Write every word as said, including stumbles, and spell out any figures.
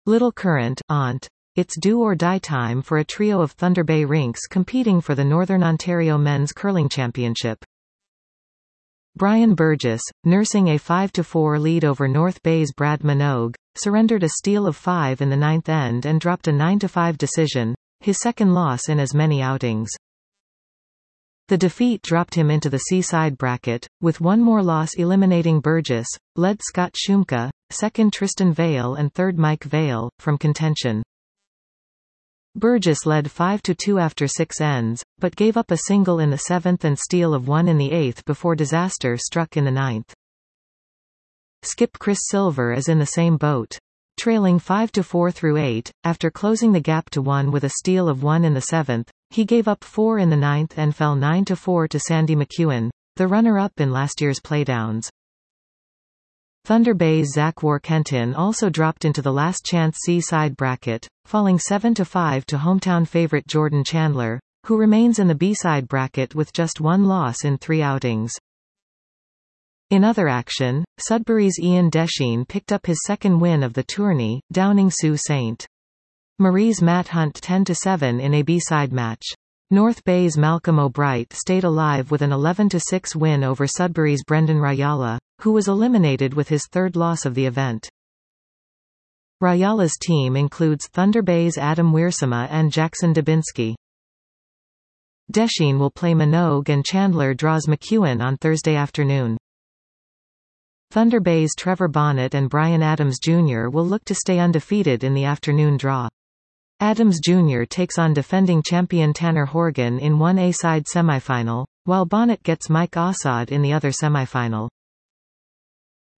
Little Current, Aunt. It's do-or-die time for a trio of Thunder Bay rinks competing for the Northern Ontario Men's Curling Championship. Brian Burgess, nursing a five to four lead over North Bay's Brad Minogue, surrendered a steal of five in the ninth end and dropped a nine to five decision, his second loss in as many outings. The defeat dropped him into the C-side bracket, with one more loss eliminating Burgess, led Scott Shumka, second Tristan Vale and third Mike Vale, from contention. Burgess led five to two after six ends, but gave up a single in the seventh and steal of one in the eighth before disaster struck in the ninth. Skip Chris Silver is in the same boat. Trailing five to four through eight, after closing the gap to one with a steal of one in the seventh, he gave up four in the ninth and fell nine to four to Sandy McEwen, the runner-up in last year's playdowns. Thunder Bay's Zach Warkentin also dropped into the last chance C-side bracket, falling seven to five to hometown favorite Jordan Chandler, who remains in the B-side bracket with just one loss in three outings. In other action, Sudbury's Ian Deschene picked up his second win of the tourney, downing Sault Ste. Marie's Matt Hunt ten to seven in a B-side match. North Bay's Malcolm O'Bright stayed alive with an eleven to six win over Sudbury's Brendan Rayala, who was eliminated with his third loss of the event. Rayala's team includes Thunder Bay's Adam Wiersema and Jackson Dubinsky. Deschene will play Minogue and Chandler draws McEwen on Thursday afternoon. Thunder Bay's Trevor Bonnet and Brian Adams Junior will look to stay undefeated in the afternoon draw. Adams Junior takes on defending champion Tanner Horgan in one A-side semifinal, while Bonnet gets Mike Assad in the other semifinal.